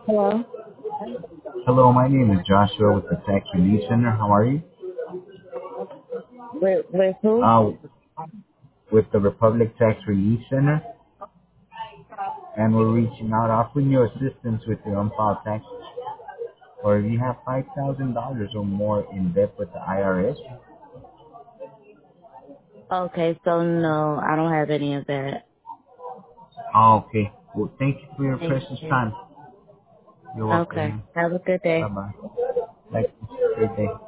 Hello? Hello, my name is Joshua with the Tax Relief Center. How are you? With who? Uh, with the Republic Tax Relief Center, and we're reaching out offering you assistance with your unfiled taxes. Or if you have $5,000 or more in debt with the IRS. Okay, so no, I don't have any of that. Okay. Well, thank you for your Thank precious you. time. You're welcome, Okay. man. Have a good day. Bye-bye. Thank you. Great day.